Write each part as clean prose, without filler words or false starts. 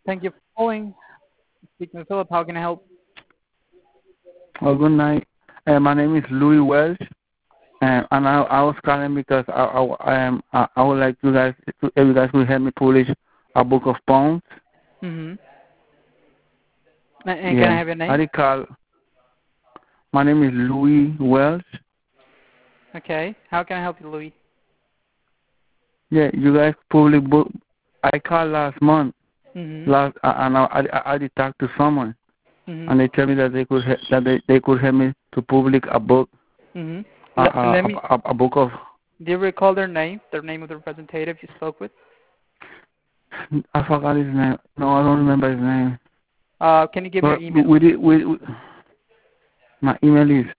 Thank you for calling. Speaking of Philip, how can I help? Oh, good night. My name is Louis Welsh, and I was calling because I would like you guys if you guys would help me publish a book of poems. Mm-hmm. And can I have your name? I recall. My name is Louis Welsh. Okay. How can I help you, Louis? Yeah, you guys publish book. I called last month. Mm-hmm. And I did talk to someone, Mm-hmm. and they tell me that they could help me to publish a book. Mm-hmm. A book of. Do you recall their name of the representative you spoke with? I forgot his name. No, I don't remember his name. Can you give me your email? My email is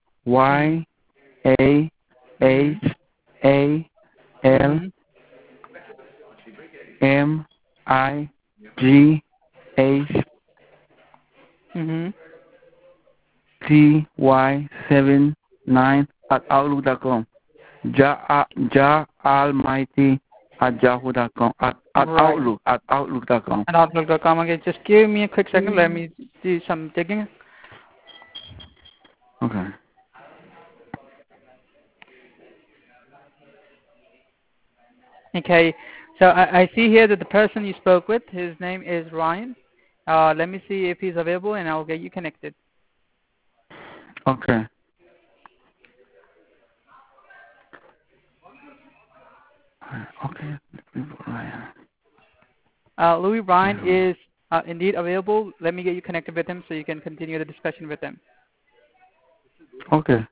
YAHALMIGHTY79 Jah Almighty at yahoo.com at Right. outlook.com. At outlook.com. Okay, just give me a quick second. Let me do some digging. Okay. Okay. So I see here that the person you spoke with, his name is Ryan. Let me see if he's available, and I'll get you connected. Okay. Okay. Ryan. Louis Ryan is indeed available. Let me get you connected with him so you can continue the discussion with him. Okay.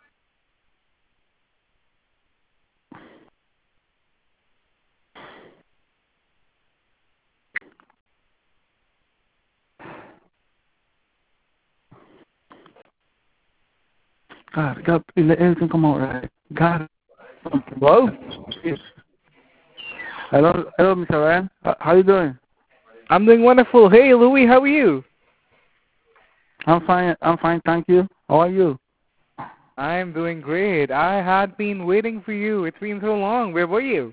God, let everything come out right. God. Hello? Hello, Mr. Ryan. How you doing? I'm doing wonderful. Hey, Louis, how are you? I'm fine, thank you. How are you? I'm doing great. I had been waiting for you. It's been so long. Where were you?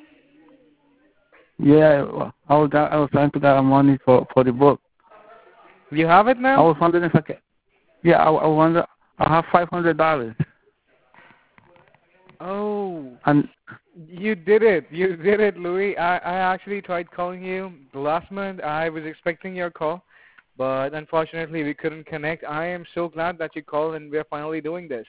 Yeah, I was trying to get money for the book. You have it now? I was wondering if I could. Yeah, I wonder. I have $500. Oh. And you did it. You did it, Louis. I actually tried calling you last month. I was expecting your call, but unfortunately we couldn't connect. I am so glad that you called and we're finally doing this.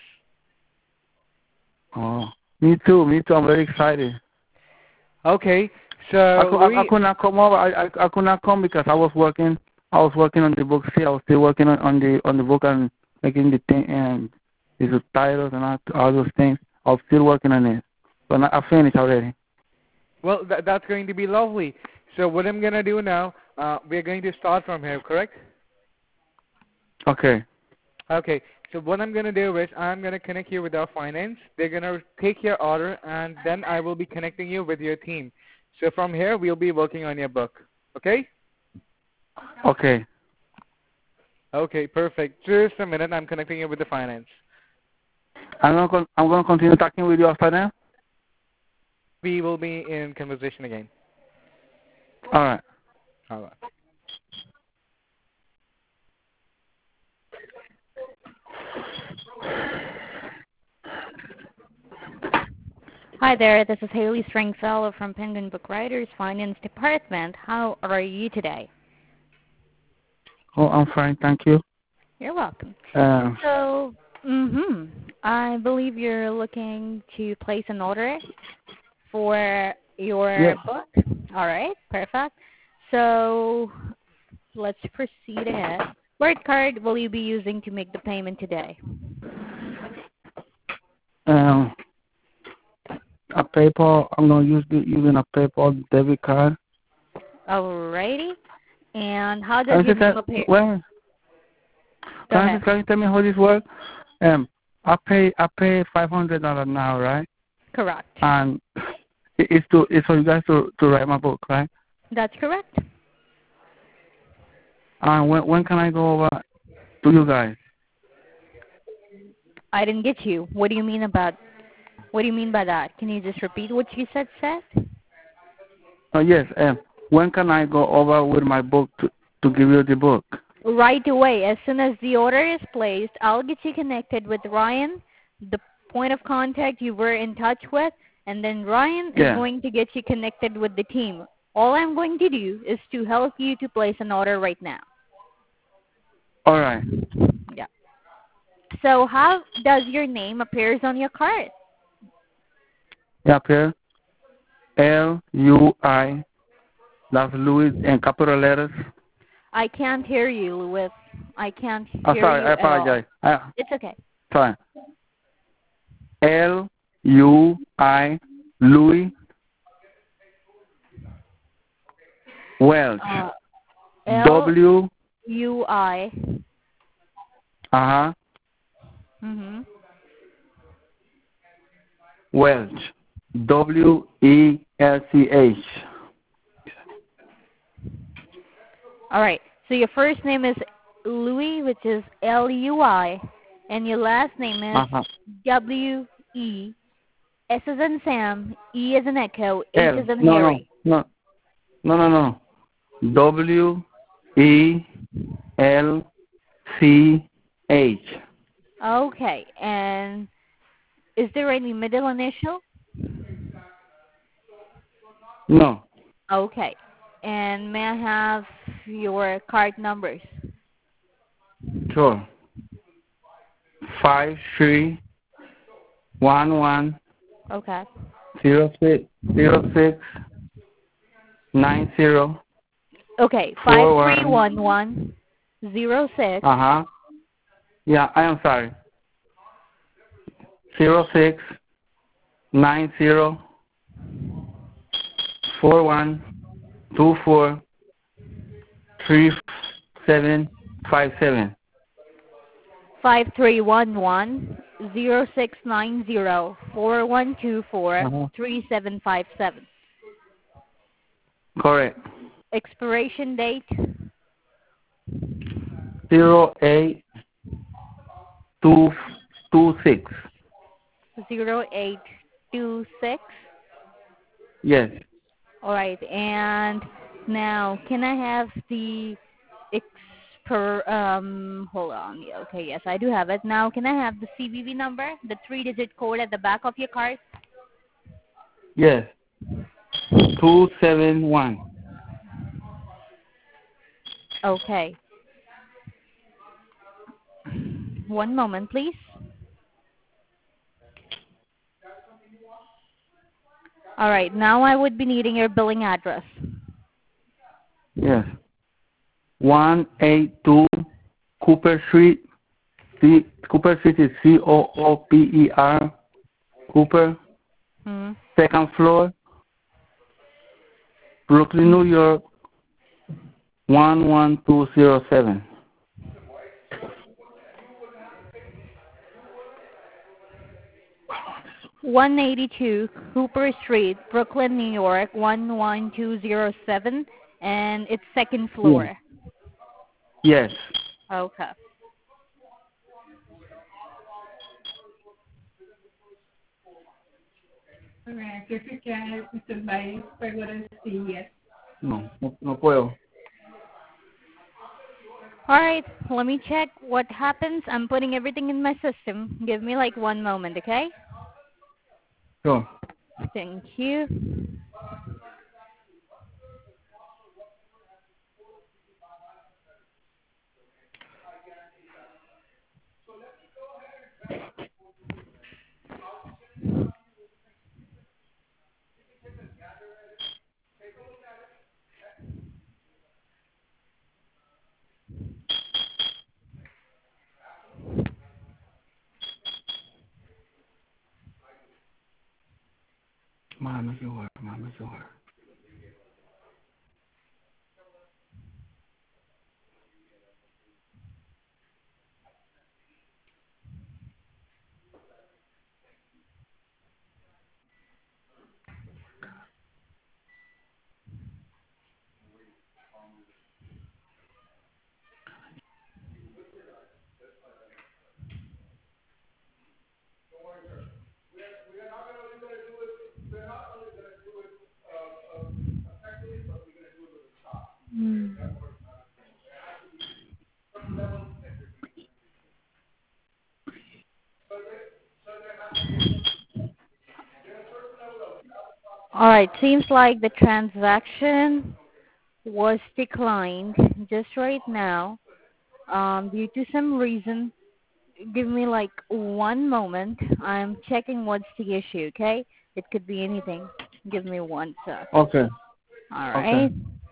oh, me too. I'm very excited. Okay, so Louis, I could not come over. I could not come because I was working. I was working on the book. See, I was still working on the book and making the thing and the subtitles and all those things. I was still working on it, but I finished already. well, that's going to be lovely. So what I'm going to do now, we're going to start from here, correct? Okay. Okay, so what I'm going to do is I'm going to connect you with our finance. They're going to take your order, and then I will be connecting you with your team. So from here, we'll be working on your book. Okay? Okay. Okay, perfect. Just a minute. I'm connecting you with the finance. I'm gonna continue talking with you after that. We will be in conversation again. All right. All right. Hi there, this is Haley Stringfellow from Penguin Book Writers Finance Department. How are you today? Oh, I'm fine, thank you. You're welcome. I believe you're looking to place an order for your book. All right, perfect. So let's proceed ahead. What card will you be using to make the payment today? A PayPal. I'm gonna using a PayPal debit card. Alrighty. And how does your name appear? Can you tell me how this works? I pay $500 now, right? Correct. And it's for you guys to write my book, right? That's correct. And when can I go over to you guys? I didn't get you. What do you mean by that? Can you just repeat what you said? Yes. when can I go over with my book to give you the book? Right away. As soon as the order is placed, I'll get you connected with Ryan, the point of contact you were in touch with, and then Ryan is going to get you connected with the team. All I'm going to do is to help you to place an order right now. All right. Yeah. So how does your name appears on your card? Yeah, here. L-U-I. That's Louis in capital letters. I can't hear you, Louis. I can't hear Sorry, you I at all. apologize. It's okay. Sorry. L-U-I. Louis. Welch. W. L-U-I. Uh-huh. Mm-hmm. Welch. W-E-L-C-H. All right. So your first name is Louis, which is L-U-I, and your last name is W-E. S as in Sam, E as in Echo, H as in Harry. No. W-E-L-C-H. Okay. And is there any middle initial? No. Okay. And may I have your card numbers? Sure. 5311 Okay. 0690. Okay. 531106. Uh-huh. Yeah, I am sorry. 0690 4124 3757. 5311-0690-4124-3757. Correct. Expiration date? 08226. 0826. Yes. All right. And now, can I have the hold on. Yeah, okay, yes, I do have it. Now, can I have the CVV number, the 3-digit code at the back of your card? Yes. 271. Okay. One moment, please. All right. Now I would be needing your billing address. Yes. 182 Cooper Street. Cooper Street is C-O-O-P-E-R. Cooper. Second floor. Brooklyn, New York. 11207. (182) Cooper Street, Brooklyn, New York 11207, and it's second floor. Yes. Okay. No puedo. All right, let me check what happens. I'm putting everything in my system. Give me like 1 moment, okay? Sure. Thank you. Mama, you are. All right. Seems like the transaction was declined just right now due to some reason. Give me like 1 moment. I'm checking what's the issue, okay? It could be anything. Give me 1 sec. Okay. All Okay. right.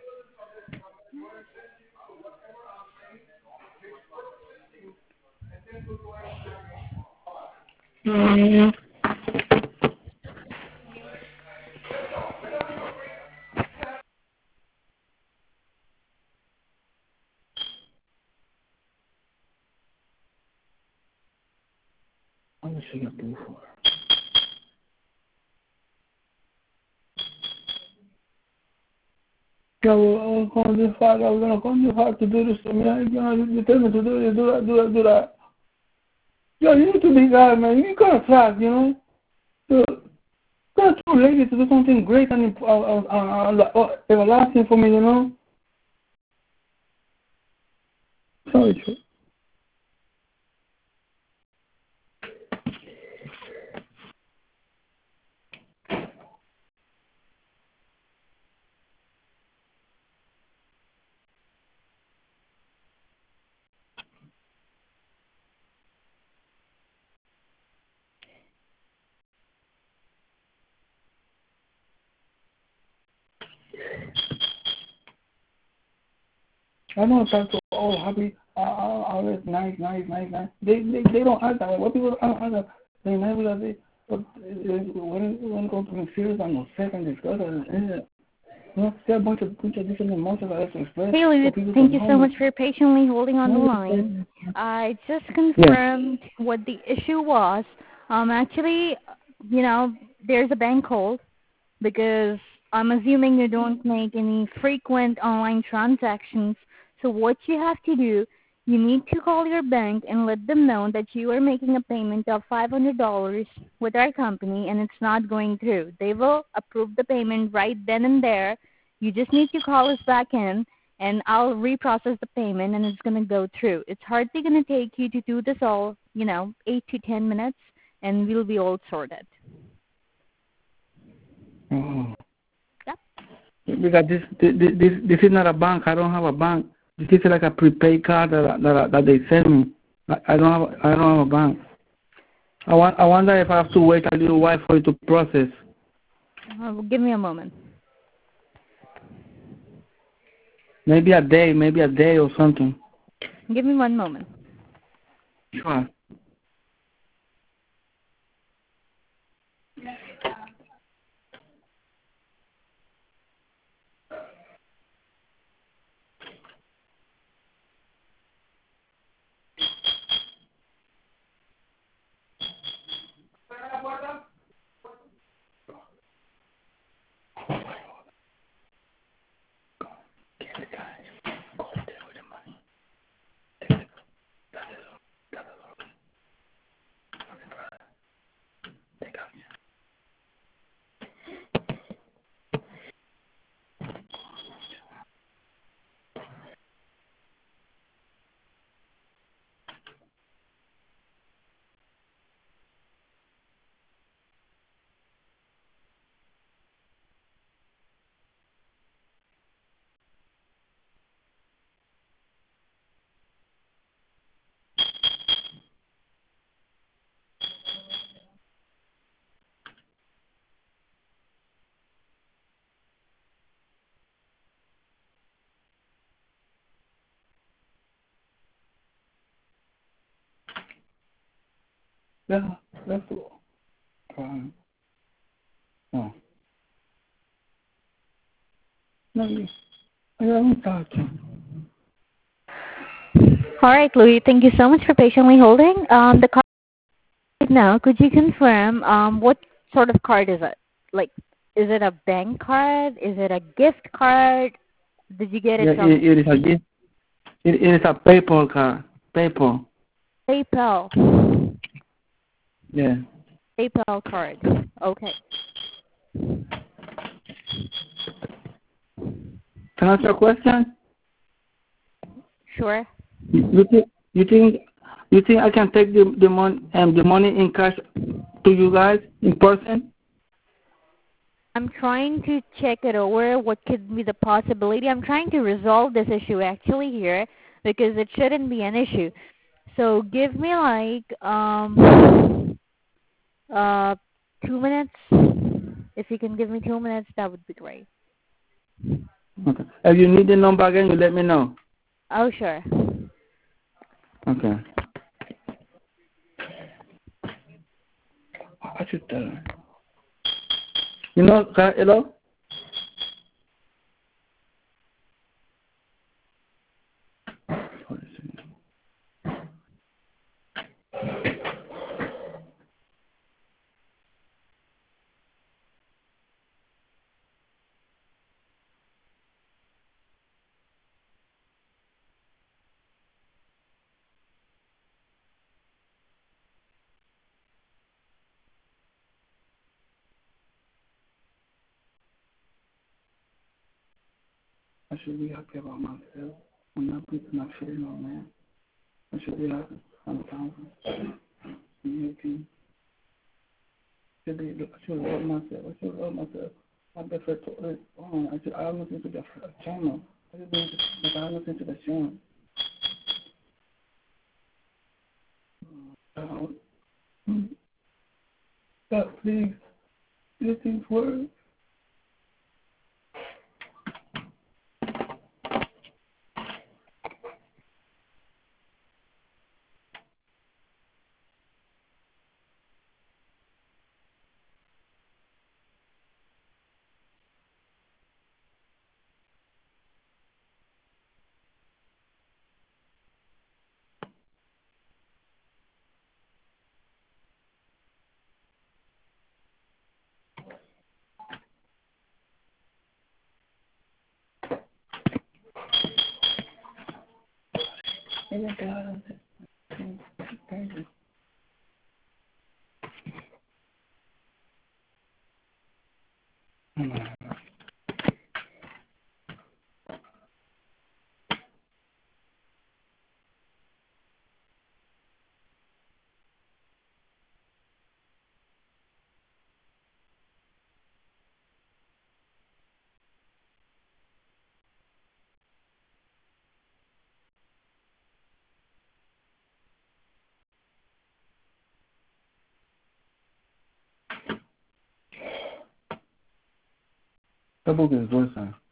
How much you got to for? Yeah, I was going this far. I was going to come this far to do this to me. You tell me to do this, do that. Yo, you need to be God, man. You got to fast, you know. So, you're too lazy to do something great and everlasting for me, you know. Sorry, sure. I don't talk to all happy, always nice. They don't act that way. What people act that they never they but when it comes to serious and upset and discuss and there are a bunch of different emotions I have to express. Hey, Louis, thank you so much for patiently holding on the line. I just confirmed what the issue was. Actually, there's a bank hold because I'm assuming you don't make any frequent online transactions. So what you have to do, you need to call your bank and let them know that you are making a payment of $500 with our company and it's not going through. They will approve the payment right then and there. You just need to call us back in and I'll reprocess the payment and it's going to go through. It's hardly going to take you to do this all, 8 to 10 minutes and we'll be all sorted. Oh. Yep. Because this is not a bank. I don't have a bank. This is like a prepaid card that they send me. I don't have a bank. I wonder if I have to wait a little while for it to process. Give me a moment. Maybe a day or something. Give me 1 moment. Sure. Yeah, that's all. No. No, I don't talk to him. All right, Louis, thank you so much for patiently holding. The card right now, could you confirm what sort of card is it? Like, is it a bank card? Is it a gift card? Did you get it from it is a gift. It is a PayPal card. PayPal. PayPal? Yeah. PayPal card. Okay. Can I ask you a question? Sure. You think I can take the money in cash to you guys in person? I'm trying to check it over. What could be the possibility? I'm trying to resolve this issue actually here because it shouldn't be an issue. So give me like 2 minutes. If you can give me 2 minutes, that would be great. Okay. If you need the number again, you let me know. Oh, sure. Okay. I should tell her. You know, hello? I should be happy about myself. I'm not feeling no man. I should be happy. I'm thousand. I should love myself. I should love myself. I prefer to I have nothing to the channel. I have nothing to the channel. God, please. These things work. The book is worse.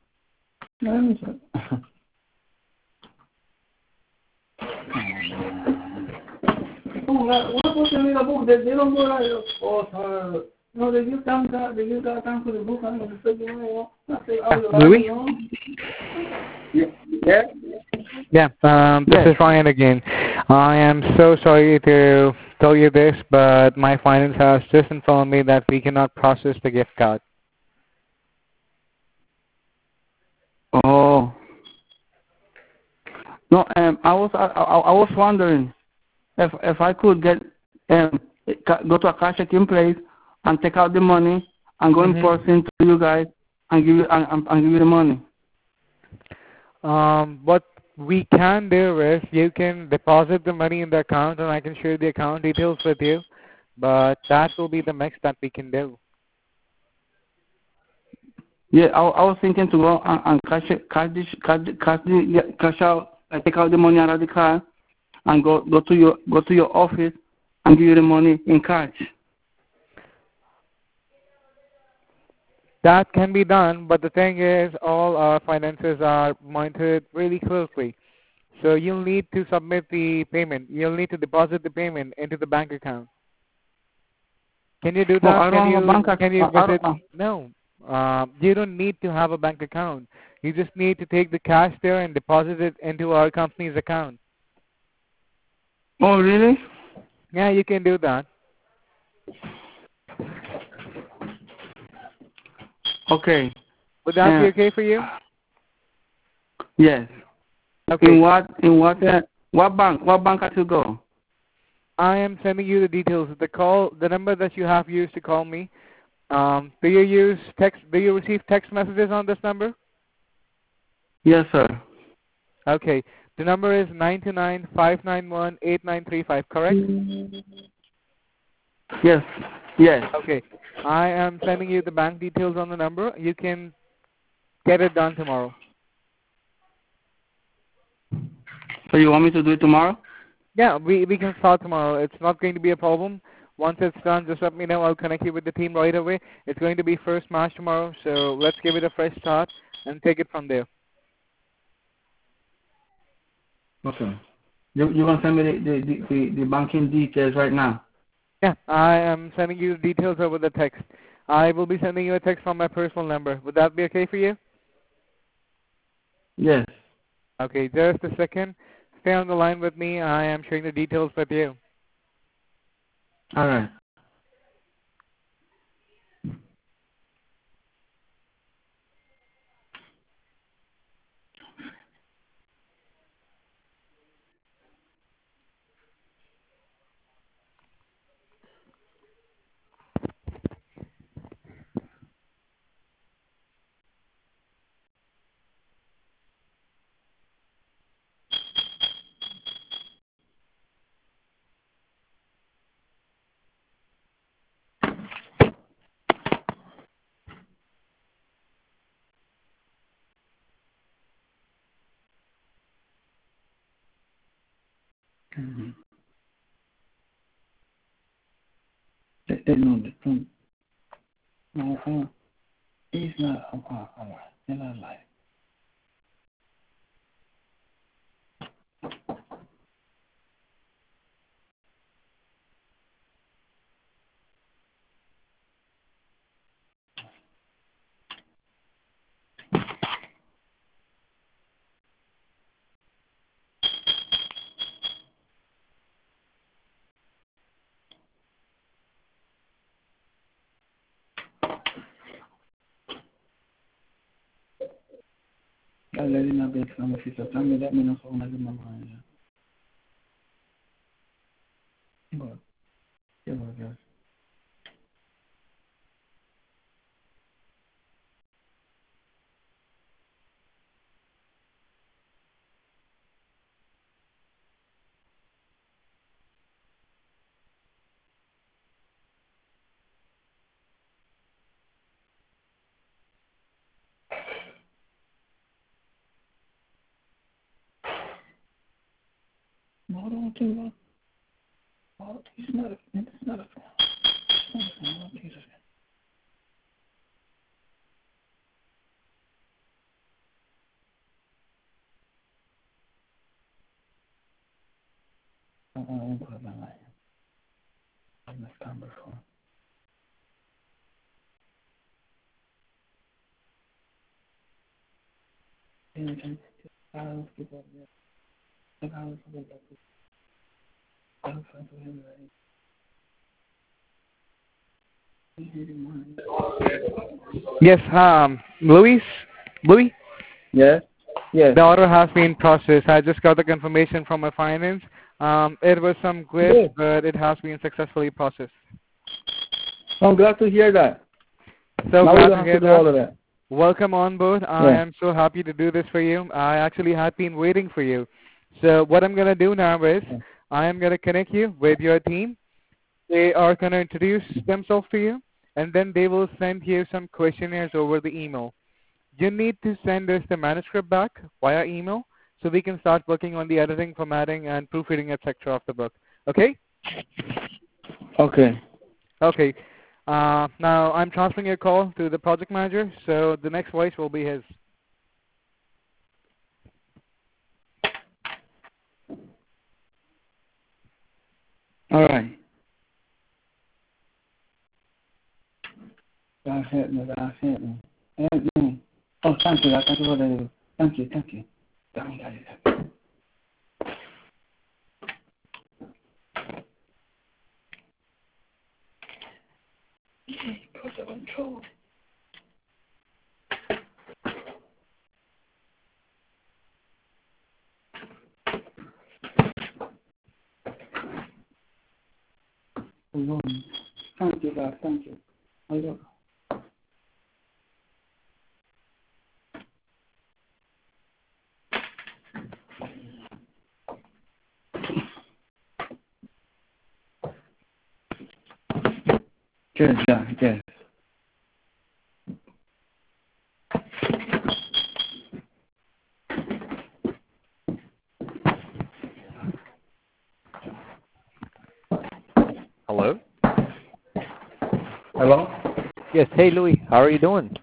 What book in the book? They don't go like author. No, they give time for the book. I'm going to say, Louis? Yeah. Yeah, this Yes. is Ryan again. I am so sorry to tell you this, but my finance has just informed me that we cannot process the gift card. Oh. No, I was wondering if I could get go to a cash checking place and take out the money and go in person to you guys and give you and give you the money. What we can do is you can deposit the money in the account and I can share the account details with you, but that will be the max that we can do. Yeah, I was thinking to go and cash out, take out the money out of the car and go to your office and give you the money in cash. That can be done, but the thing is all our finances are monitored really closely. So you'll need to submit the payment. You'll need to deposit the payment into the bank account. Can you do that? No, I don't have a bank account. Can you visit? No. You don't need to have a bank account. You just need to take the cash there and deposit it into our company's account. Oh, really? Yeah, you can do that. Okay. Would that be okay for you? Yes. Okay. In what bank I should go? I am sending you the details. The number that you have used to call me. Do you use text? Do you receive text messages on this number? Yes, sir. Okay. The number is 929-591-8935, correct? Yes. Yes. Okay. I am sending you the bank details on the number. You can get it done tomorrow. So you want me to do it tomorrow? Yeah, we can start tomorrow. It's not going to be a problem. Once it's done, just let me know. I'll connect you with the team right away. It's going to be first match tomorrow, so let's give it a fresh start and take it from there. Okay. You're gonna send me the banking details right now. Yeah, I am sending you the details over the text. I will be sending you a text from my personal number. Would that be okay for you? Yes. Okay, just a second. Stay on the line with me. I am sharing the details with you. All right. Mm-hmm. They know the no, he's not. All right. They're not lying. I'll let you know if some of you tell me that me know so much in my mind. But yeah, guys. No, I don't think about. Oh, he's not a. It's not a. It's not a. No, Jesus. I won't put my life. I've never done before. Anything. I don't keep up there. I don't forget that. I don't forget that. Yes, Louis? Louis? Yes. Yes. The order has been processed. I just got the confirmation from my finance. It was some glitch, Good. but it has been successfully processed. I'm glad to hear that. So Now we glad don't to have hear to do all of that. that. Welcome on board. I am so happy to do this for you. I actually had been waiting for you. So what I'm going to do now is Yeah. I am going to connect you with your team. They are going to introduce themselves to you, and then they will send you some questionnaires over the email. You need to send us the manuscript back via email so we can start working on the editing, formatting, and proofreading, etc. of the book. Okay? Okay. Okay. Now I'm transferring your call to the project manager, so the next voice will be his. All right. God help me. God help me. Help me. Oh, thank you. Thank you for the. Thank you. Thank you. Thank you. Put the control. Thank you, God. Thank you. Hallelujah. Yes, yeah, yes. Hello? Hello? Yes, hey Louis, how are you doing?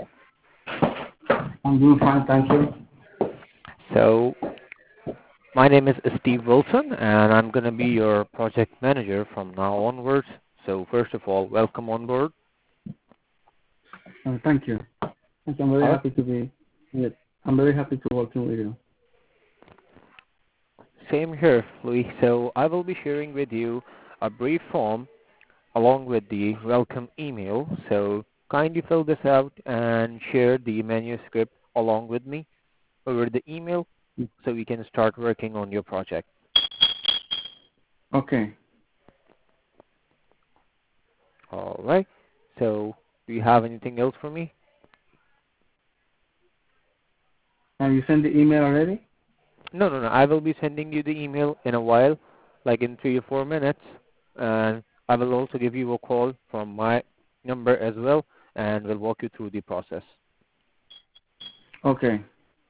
I'm doing fine, thank you. So, my name is Steve Wilson, and I'm going to be your project manager from now onwards. So, first of all, welcome on board. Thank you. Thank you. I'm very happy to be with. I'm very happy to working with you. Same here, Louis. So, I will be sharing with you a brief form along with the welcome email. So, kindly fill this out and share the manuscript along with me over the email so we can start working on your project. Okay. All right. So, do you have anything else for me? Have you sent the email already? No. I will be sending you the email in a while, like in 3 or 4 minutes, and I will also give you a call from my number as well, and we'll walk you through the process. Okay.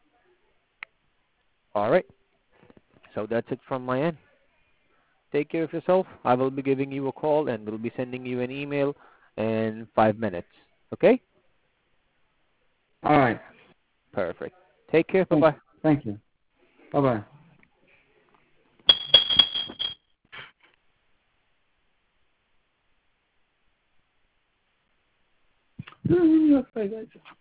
All right. So that's it from my end. Take care of yourself. I will be giving you a call, and we'll be sending you an email in 5 minutes. Okay? All right. Perfect. Take care. Bye-bye. Thank you. Bye bye.